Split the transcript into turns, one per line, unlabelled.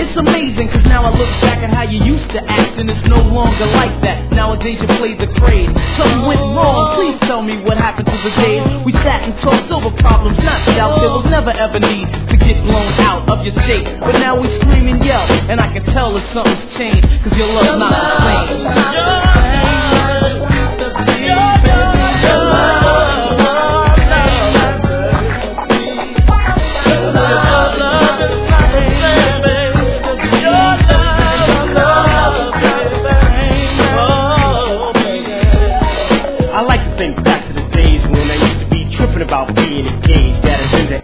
It's amazing, cause now I look back at how you used to act, and it's no longer like that. Nowadays you play the grade. Something went wrong, please tell me what happened to the days we sat and talked over problems, not doubt. There was never ever need to get blown out of your state, but now we scream and yell, and I can tell that something's changed, cause your love's not the same. I like to think back to the days when I used to be tripping about being engaged. That is in the